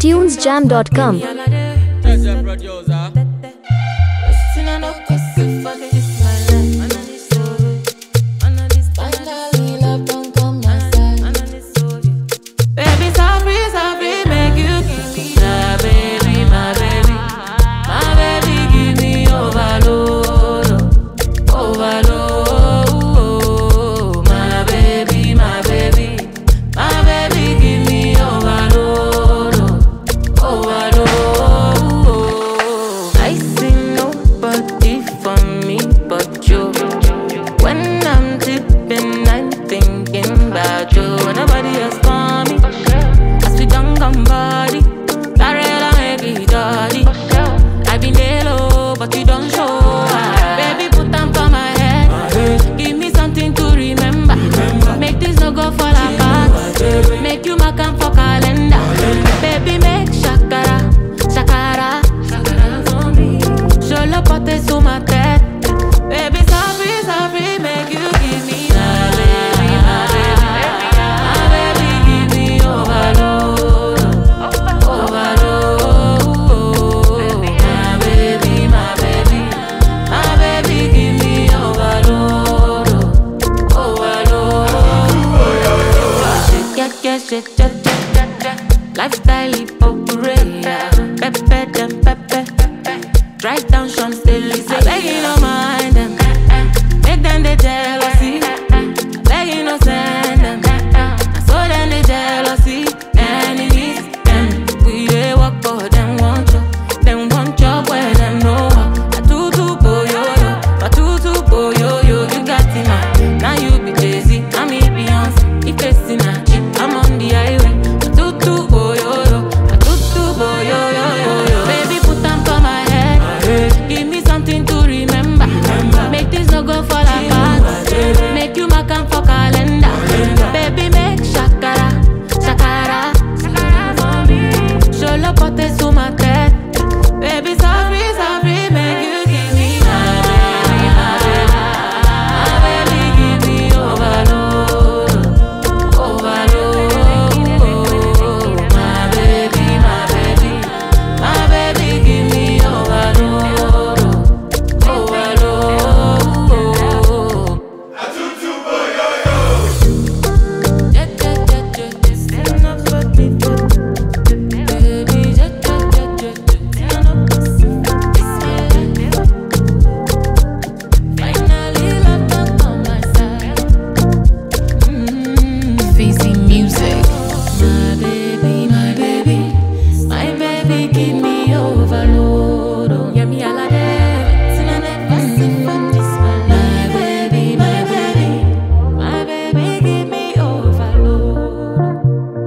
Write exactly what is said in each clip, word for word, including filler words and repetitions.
tunes jam dot com. Lifestyle hypocrite, pepe dem pepe. Drive down Champs-Élysées, I beg you no mind them. Make them the jealousy, beg you no send them. So them the jealousy, enemies them. We dey work for them want you, them want job where them know. I do do boyo yo, I do do boyo yo. You got it now, now you be Jay-Z, I'm me Beyonce. If it's in a chip, I'm on the highway.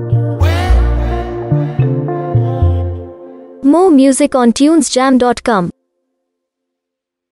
More music on tunes jam dot com.